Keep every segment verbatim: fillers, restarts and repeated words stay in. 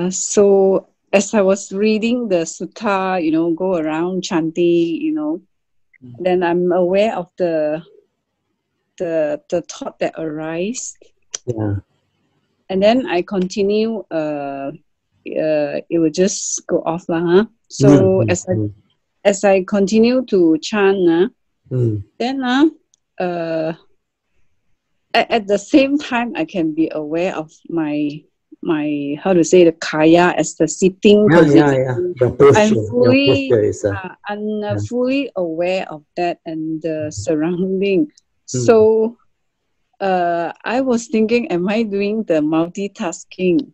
Uh, so as I was reading the sutta, you know, go around chanting, you know, mm. then I'm aware of the the the thought that arise. Yeah. And then I continue. Uh, uh, it will just go off, lah. Huh? So mm-hmm. as I as I continue to chant, uh, mm. then uh, uh, at, at the same time I can be aware of my my how to say the kaya as the sitting yeah, position. Yeah, yeah. Your posture, I'm fully your is, uh, uh, I'm uh, yeah. fully aware of that and the surrounding. Mm. So uh, I was thinking, am I doing the multitasking?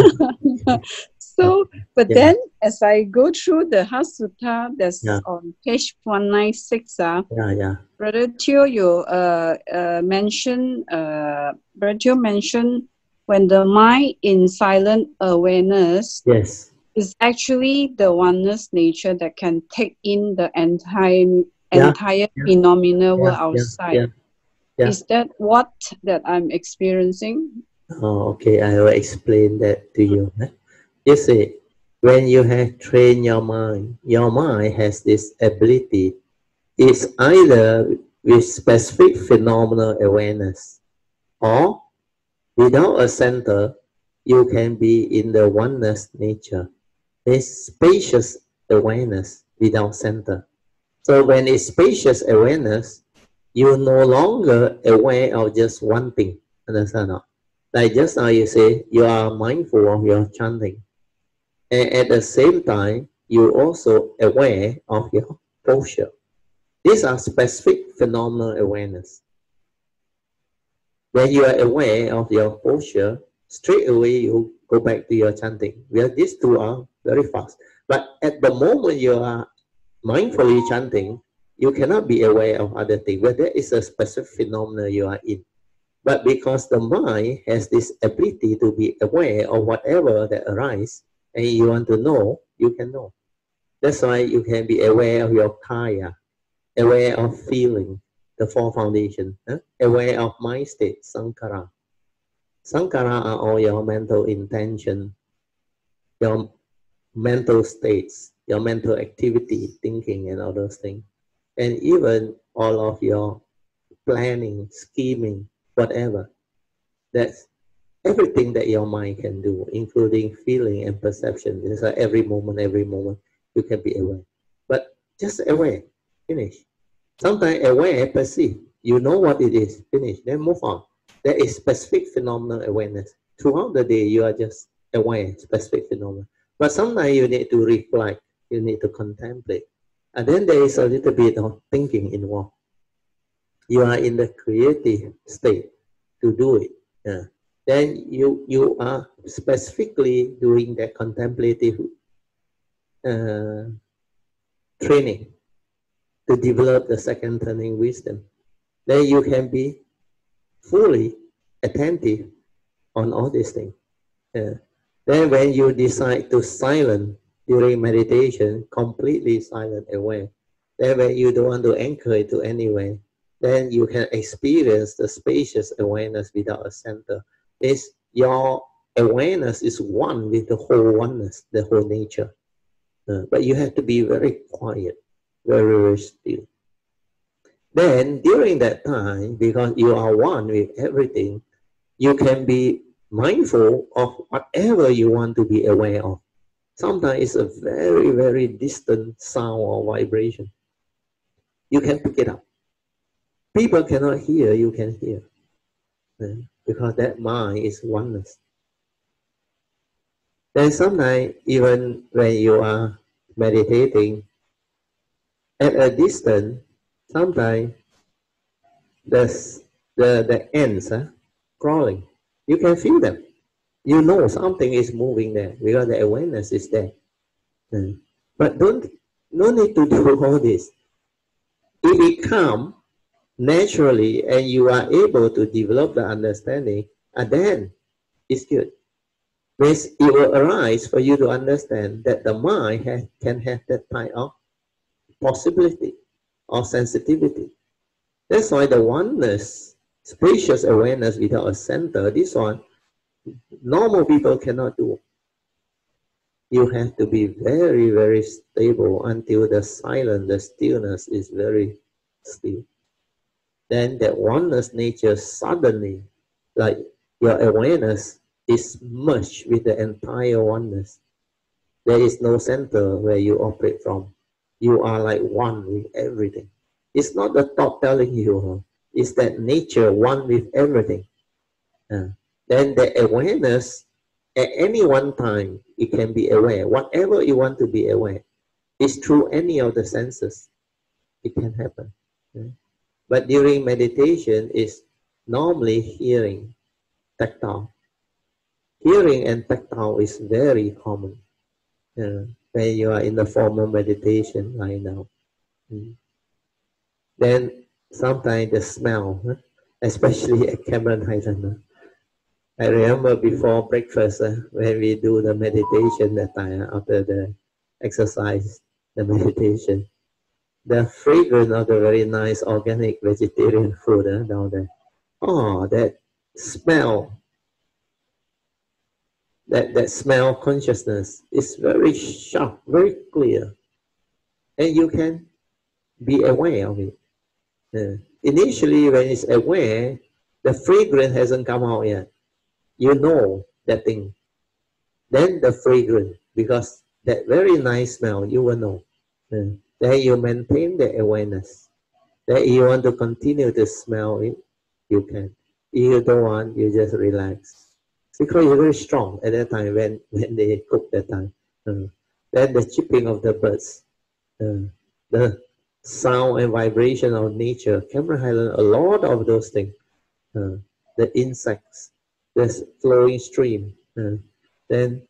So, but yeah. then as I go through the Heart Sutta that's yeah. on page one ninety-six, uh, yeah, yeah. Brother Teo, you uh, uh, mentioned, uh, Brother Teo mentioned when the mind in silent awareness yes. is actually the oneness nature that can take in the entire yeah. entire yeah. phenomenal yeah. world outside. Yeah. Yeah. Yeah. Is that what that I'm experiencing? Oh, okay. I will explain that to you. You see, when you have trained your mind, your mind has this ability. It's either with specific phenomenal awareness or without a center, you can be in the oneness nature. It's spacious awareness without center. So when it's spacious awareness, you're no longer aware of just one thing. Understand not? Like just now you say, you are mindful of your chanting. And at the same time, you're also aware of your posture. These are specific phenomenal awareness. When you are aware of your posture, straight away you go back to your chanting. Well, these two are very fast. But at the moment you are mindfully chanting, you cannot be aware of other things. Well, there is a specific phenomenon you are in. But because the mind has this ability to be aware of whatever that arises, and you want to know, you can know. That's why you can be aware of your kaya, aware of feeling, the four foundation, huh? Aware of mind state, sankhara. Sankhara are all your mental intention, your mental states, your mental activity, thinking and all those things. And even all of your planning, scheming, whatever. That's everything that your mind can do, including feeling and perception. It's like every moment, every moment, you can be aware. But just aware, finish. Sometimes aware, perceive. You know what it is, finish, then move on. There is specific phenomenal awareness. Throughout the day, you are just aware, specific phenomena. But sometimes you need to reflect, you need to contemplate. And then there is a little bit of thinking involved. You are in the creative state to do it. Yeah. Then you, you are specifically doing that contemplative uh, training to develop the second turning wisdom. Then you can be fully attentive on all these things. Yeah. Then when you decide to silent during meditation, completely silent aware, then when you don't want to anchor it to anywhere, then you can experience the spacious awareness without a center. It's your awareness is one with the whole oneness, the whole nature. Uh, but you have to be very quiet, very, very still. Then during that time, because you are one with everything, you can be mindful of whatever you want to be aware of. Sometimes it's a very, very distant sound or vibration. You can pick it up. People cannot hear, you can hear. Uh, because that mind is oneness. Then sometimes, even when you are meditating, at a distance, sometimes the, the, the ants are crawling. You can feel them. You know something is moving there because the awareness is there. Mm. But don't, no need to do all this. If it comes naturally and you are able to develop the understanding, and then it's good. Because it will arise for you to understand that the mind has, can have that type of possibility or sensitivity. That's why the oneness, spacious awareness without a center, this one, normal people cannot do. you have to be very, very stable until the silence, the stillness is very still. Then that oneness nature suddenly, like your awareness is merged with the entire oneness. There is no center where you operate from. You are like one with everything. It's not the thought telling you, huh? It's that nature one with everything. Uh, then the awareness, at any one time, it can be aware. Whatever you want to be aware, it's through any of the senses. It can happen. Uh, but during meditation, is normally hearing, tactile. Hearing and tactile is very common. Uh, when you are in the formal meditation right now. Mm. Then sometimes the smell, huh? Especially at Cameron Highland. Huh? I remember before breakfast, uh, when we do the meditation that time, after the exercise, the meditation, the fragrance of the very nice organic vegetarian food uh, down there. Oh, that smell, that, that smell consciousness is very sharp, very clear. And you can be aware of it. Uh, initially, when it's aware, the fragrance hasn't come out yet. You know that thing. Then the fragrance, because that very nice smell, you will know. Uh, then you maintain the awareness. Then you want to continue to smell it, you can. If you don't want, you just relax. Because you're very strong at that time when, when they cook that time. Uh, then the chirping of the birds, uh, the sound and vibration of nature, Cameron Highland, a lot of those things. Uh, the insects, the flowing stream, uh, then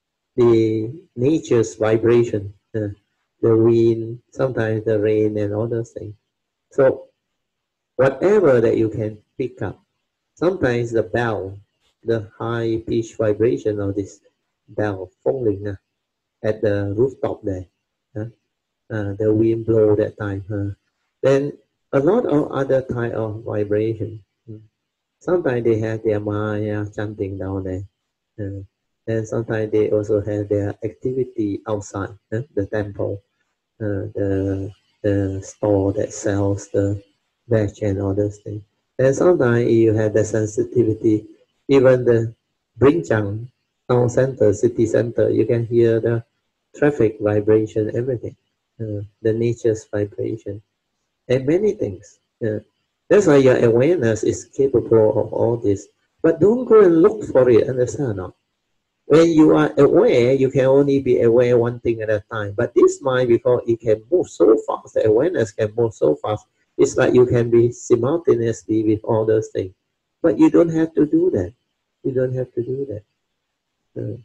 the nature's vibration, uh, the wind, sometimes the rain and all those things. So whatever that you can pick up, sometimes the bell, the high pitch vibration of this bell falling uh, at the rooftop there, uh, uh, the wind blow that time. Uh, then a lot of other type of vibration. Uh, sometimes they have their Maya chanting down there. Uh, and sometimes they also have their activity outside uh, the temple, uh, the, the store that sells the veg and all those things. And sometimes you have the sensitivity, even the Brinchang town center, city center, you can hear the traffic vibration, everything, uh, the nature's vibration, and many things. Uh, that's why your awareness is capable of all this. But don't go and look for it, understand or not? When you are aware, you can only be aware one thing at a time. But this mind, because it can move so fast, the awareness can move so fast, it's like you can be simultaneously with all those things. But you don't have to do that. You don't have to do that. Uh,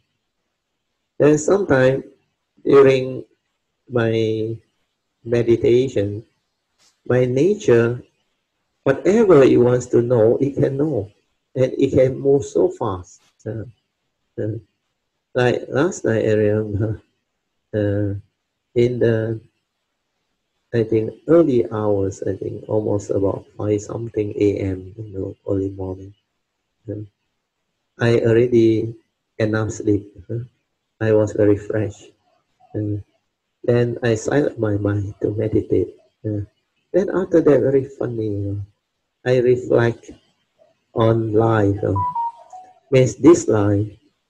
then sometimes during my meditation, my nature, whatever it wants to know, it can know. And it can move so fast. Uh, uh, like last night, I remember, uh, in the, I think, early hours, I think, almost about five something a m in the early morning, uh, I already enough sleep. Uh, I was very fresh. Uh, then I silent my mind to meditate. Uh, then after that, very funny, you know, I reflect on life. Uh, means this life,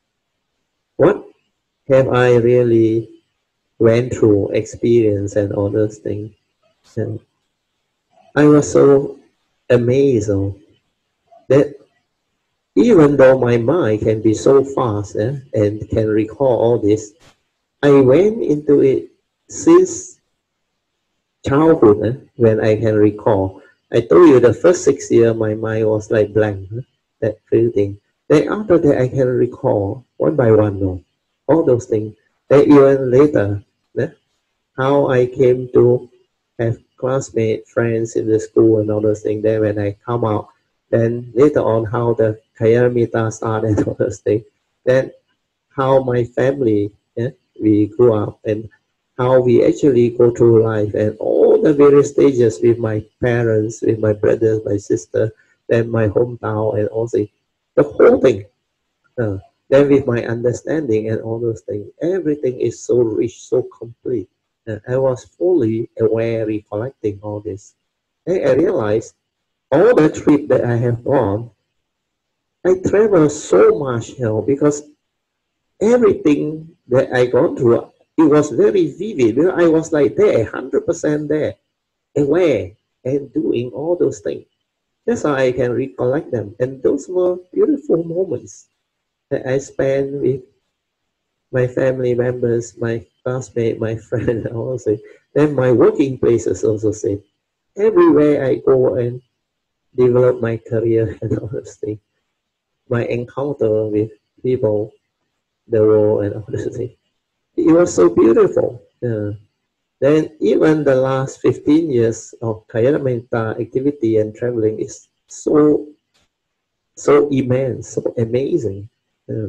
what have I really went through, experience and all those things? And I was so amazed oh, that even though my mind can be so fast eh, and can recall all this, I went into it since childhood eh, when I can recall. I told you the first six years my mind was like blank, eh, that feeling. Then after that I can recall one by one, no, all those things. Then even later, eh, how I came to have classmates, friends in the school and all those things. Then when I come out, then later on how the Kayamita started and all those things. Then how my family, yeah, we grew up and how we actually go through life and all the various stages with my parents, with my brothers, my sister, then my hometown and all the, the whole thing. Uh, Then with my understanding and all those things, everything is so rich, so complete. Uh, I was fully aware, recollecting all this. And I realized all the trip that I have gone, I travel so much, you know, because everything that I gone through, it was very vivid. You know, I was like there, one hundred percent there, aware and doing all those things. That's how I can recollect them. And those were beautiful moments that I spent with my family members, my classmates, my friends, also. Then my working places also say, everywhere I go and develop my career and all those things, my encounter with people, the role and all those things, it was so beautiful. Yeah. Then even the last fifteen years of Kayamenta activity and traveling is so, so immense, so amazing. Yeah.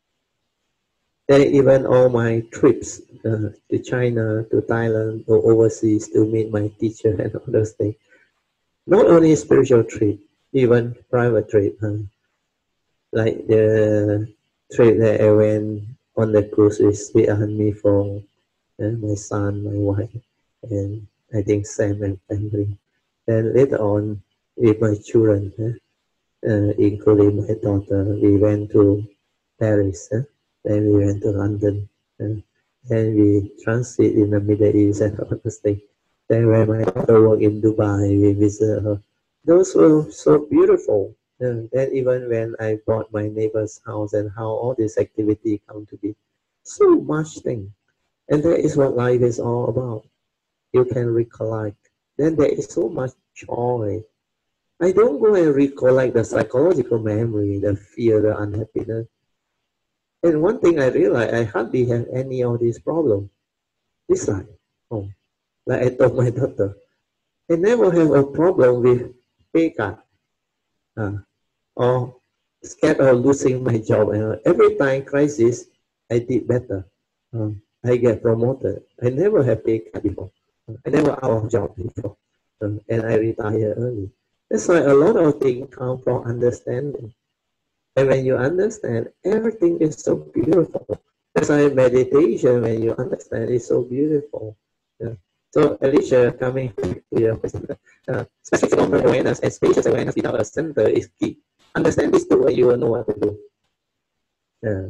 Then even all my trips uh, to China, to Thailand, or overseas to meet my teacher and all those things. Not only spiritual trip, even private trip. Huh? Like the trip that I went on the cruise with Sweet Army for uh, my son, my wife, and I think Sam and family. Then later on, with my children, uh, uh, including my daughter, we went to Paris. Uh, then we went to London. Uh, then we transit in the Middle East and all those things. Then when my daughter worked in Dubai, we visited her. Those were so beautiful. Uh, then even when I bought my neighbor's house and how all this activity come to be, so much thing. And that is what life is all about. You can recollect. Then there is so much joy. I don't go and recollect the psychological memory, the fear, the unhappiness. And one thing I realized, I hardly have any of these problems. This life. Oh, like I told my daughter, I never have a problem with pay cut. Uh, or scared of losing my job. And every time crisis, I did better. Um, I get promoted. I never have pay cut before. I never out of job before. Um, and I retire early. That's why a lot of things come from understanding. And when you understand, everything is so beautiful. That's why meditation, when you understand, is so beautiful. Yeah. So, Alicia, coming to your question, uh, specific phenomenal awareness and spacious awareness without a center is key. Understand this too, you will know what to do. Yeah.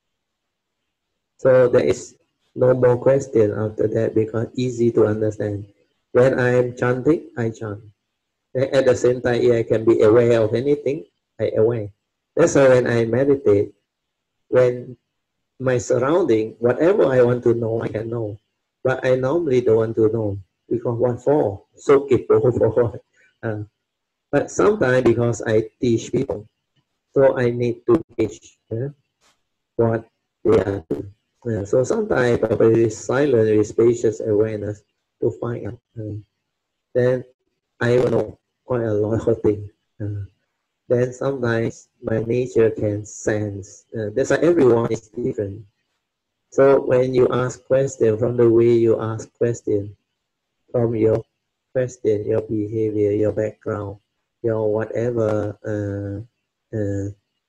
So there is no more question after that because easy to understand. When I am chanting, I chant. At the same time, I can be aware of anything, I aware. That's why when I meditate, when my surrounding, whatever I want to know, I can know. But I normally don't want to know because what for? So capable for what? Uh, but sometimes because I teach people, so I need to teach yeah, what they are doing. Yeah, so sometimes I be silent with spacious awareness to find out. Uh, then I will know quite a lot of things. Uh, then sometimes my nature can sense. Uh, that's why everyone is different. So when you ask question, from the way you ask question, from your question, your behavior, your background, your whatever uh, uh,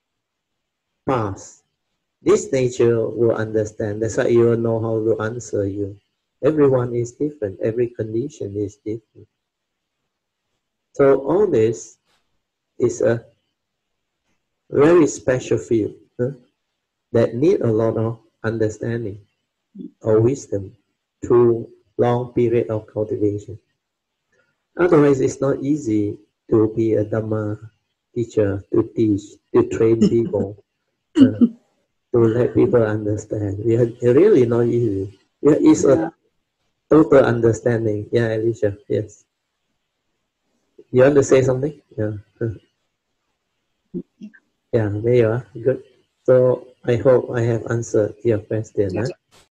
past, this nature will understand. That's why you will know how to answer you. Everyone is different. Every condition is different. So all this is a very special field huh, that need a lot of understanding or wisdom through long period of cultivation. Otherwise, it's not easy to be a Dhamma teacher, to teach, to train people, uh, to let people understand. Yeah, it's really not easy. Yeah, it's yeah. a total understanding. Yeah, Alicia, yes. You want to say something? Yeah. Yeah, there you are. Good. So I hope I have answered your question. Yes. Huh?